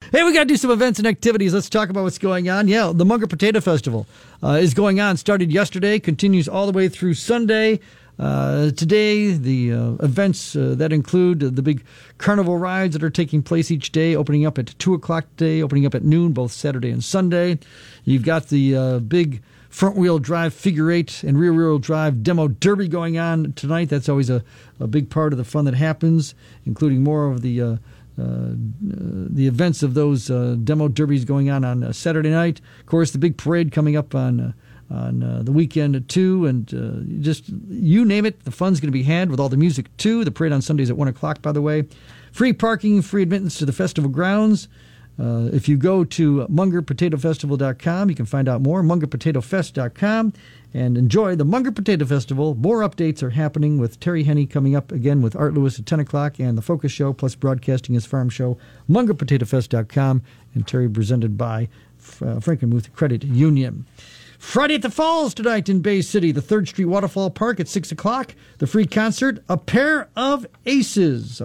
Hey, we got to do some events and activities. Let's talk about what's going on. Yeah, the Munger Potato Festival is going on. Started yesterday, continues all the way through Sunday. Today, the events that include the big carnival rides that are taking place each day, opening up at 2 o'clock today, opening up at noon, both Saturday and Sunday. You've got the big front-wheel drive figure eight and rear-wheel drive demo derby going on tonight. That's always a big part of the fun that happens, including more of the events of those demo derbies going on Saturday night. Of course, the big parade coming up on the weekend too, and just you name it, the fun's going to be had with all the music too. The parade on Sundays at 1 o'clock, by the way. Free parking, free admittance to the festival grounds. If you go to MungerPotatoFestival.com, you can find out more, MungerPotatoFest.com, and enjoy the Munger Potato Festival. More updates are happening with Terry Henney coming up again with Art Lewis at 10 o'clock and the Focus Show, plus broadcasting his farm show, MungerPotatoFest.com, and Terry presented by Frankenmuth Credit Union. Friday at the Falls tonight in Bay City, the 3rd Street Waterfall Park at 6 o'clock. The free concert, A Pair of Aces.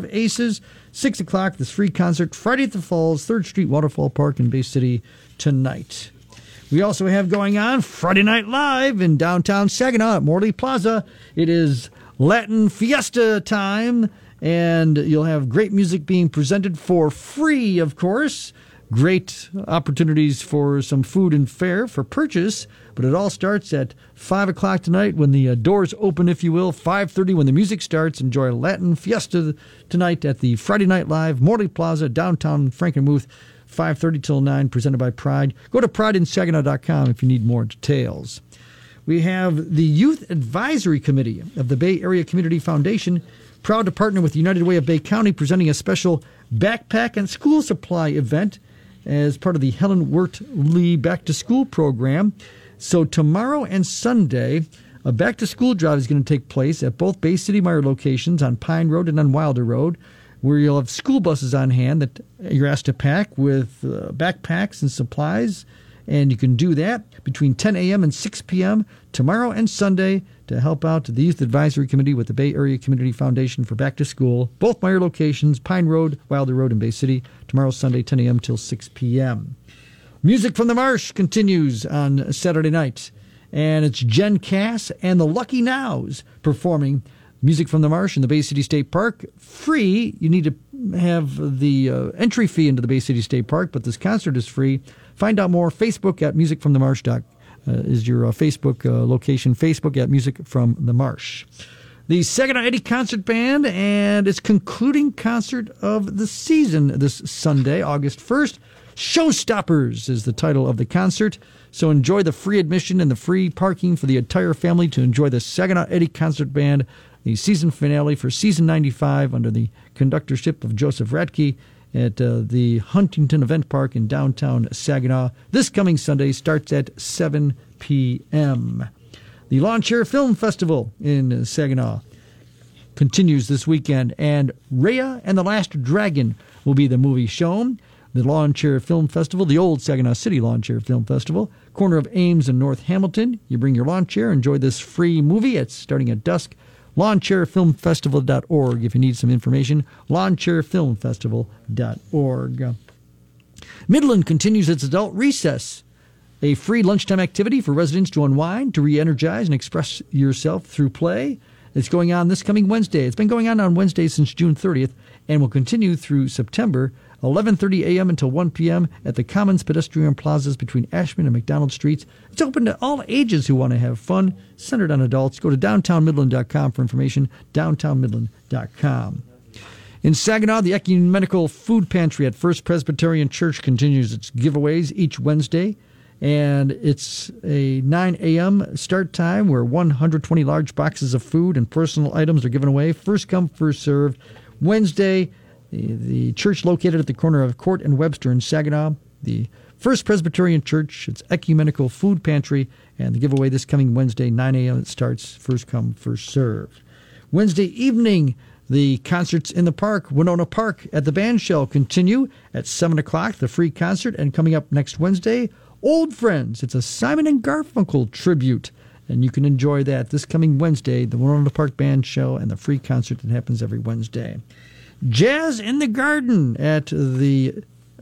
6 o'clock, this free concert, Friday at the Falls, 3rd Street Waterfall Park in Bay City tonight. We also have going on Friday Night Live in downtown Saginaw at Morley Plaza. It is Latin Fiesta time, and you'll have great music being presented for free, of course. Great opportunities for some food and fare for purchase, but it all starts at 5 o'clock tonight when the doors open, if you will. 5:30 when the music starts. Enjoy Latin Fiesta tonight at the Friday Night Live, Morley Plaza, downtown Frankenmuth, 5:30 till 9, presented by Pride. Go to prideinsaginaw.com if you need more details. We have the Youth Advisory Committee of the Bay Area Community Foundation, proud to partner with the United Way of Bay County, presenting a special backpack and school supply event as part of the Helen Wirt Lee Back to School program. So tomorrow and Sunday, a back to school drive is going to take place at both Bay City Meijer locations on Pine Road and on Wilder Road, where you'll have school buses on hand that you're asked to pack with backpacks and supplies. And you can do that between 10 a.m. and 6 p.m. tomorrow and Sunday to help out the Youth Advisory Committee with the Bay Area Community Foundation for Back to School. Both Meijer locations, Pine Road, Wilder Road, and Bay City. Tomorrow, Sunday, 10 a.m. till 6 p.m. Music from the Marsh continues on Saturday night. And it's Jen Cass and the Lucky Nows performing Music from the Marsh in the Bay City State Park. Free. You need to have the entry fee into the Bay City State Park, but this concert is free. Find out more. Facebook at musicfromthemarsh is your Facebook location. Facebook at Music from the Marsh. The Saginaw Eddy Concert Band and its concluding concert of the season this Sunday, August 1st. Showstoppers is the title of the concert. So enjoy the free admission and the free parking for the entire family to enjoy the Saginaw Eddy Concert Band, the season finale for season 95 under the conductorship of Joseph Radke at the Huntington Event Park in downtown Saginaw. This coming Sunday starts at 7 p.m. The Lawn Chair Film Festival in Saginaw continues this weekend, and Raya and the Last Dragon will be the movie shown. The Lawn Chair Film Festival, the old Saginaw City Lawn Chair Film Festival, corner of Ames and North Hamilton. You bring your lawn chair, enjoy this free movie. It's starting at dusk. LawnChairFilmFestival.org if you need some information. LawnChairFilmFestival.org. Midland continues its Adult Recess, a free lunchtime activity for residents to unwind, to re-energize, and express yourself through play. It's going on this coming Wednesday. It's been going on Wednesday since June 30th and will continue through September, 11:30 a.m. until 1 p.m. at the Commons Pedestrian Plazas between Ashman and McDonald Streets. It's open to all ages who want to have fun, centered on adults. Go to downtownmidland.com for information, downtownmidland.com. In Saginaw, the Ecumenical Food Pantry at First Presbyterian Church continues its giveaways each Wednesday. And it's a 9 a.m. start time where 120 large boxes of food and personal items are given away. First come, first served. Wednesday, the church located at the corner of Court and Webster in Saginaw, the First Presbyterian Church, it's Ecumenical Food Pantry, and the giveaway this coming Wednesday, 9 a.m. It starts, first come, first served. Wednesday evening, the concerts in the park, Winona Park at the Band Shell, continue at 7 o'clock, the free concert, and coming up next Wednesday, Old Friends. It's a Simon and Garfunkel tribute, and you can enjoy that this coming Wednesday, the Winona Park Band Show and the free concert that happens every Wednesday. Jazz in the Garden at the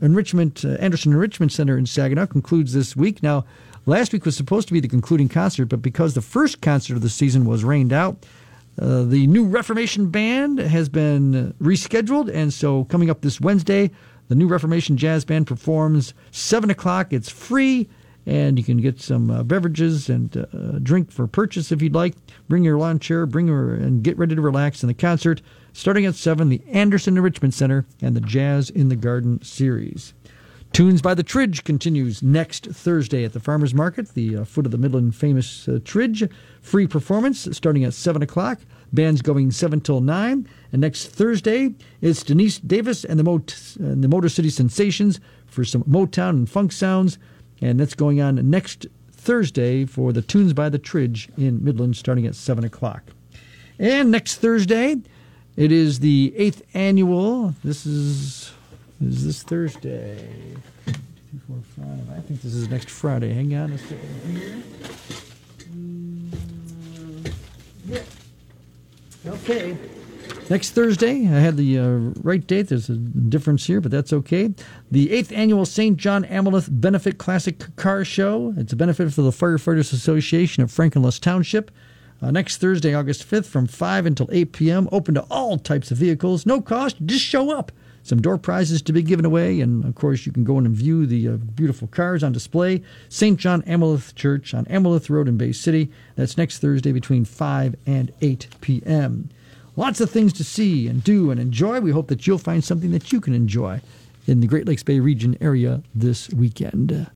Anderson Enrichment Center in Saginaw concludes this week. Now, last week was supposed to be the concluding concert, but because the first concert of the season was rained out, the New Reformation Band has been rescheduled, and so coming up this Wednesday, the New Reformation Jazz Band performs 7 o'clock. It's free, and you can get some beverages and drink for purchase if you'd like. Bring your lawn chair, and get ready to relax in the concert. Starting at 7, the Anderson Enrichment Center and the Jazz in the Garden series. Tunes by the Tridge continues next Thursday at the Farmers Market, the foot of the Midland famous Tridge. Free performance starting at 7 o'clock. Band's going 7 till 9. And next Thursday, it's Denise Davis and the Motor City Sensations for some Motown and funk sounds. And that's going on next Thursday for the Tunes by the Tridge in Midland starting at 7 o'clock. And next Thursday, it is the 8th annual. This is this Thursday? 2, 4, 5. I think this is next Friday. Hang on a second here. Yeah. Okay. Next Thursday, I had the right date. There's a difference here, but that's okay. The 8th annual St. John Amaleth Benefit Classic Car Show. It's a benefit for the Firefighters Association of Frankenless Township. Next Thursday, August 5th, from 5 until 8 p.m., open to all types of vehicles. No cost, just show up. Some door prizes to be given away, and, of course, you can go in and view the beautiful cars on display. St. John Amaleth Church on Amaleth Road in Bay City. That's next Thursday between 5 and 8 p.m. Lots of things to see and do and enjoy. We hope that you'll find something that you can enjoy in the Great Lakes Bay region area this weekend.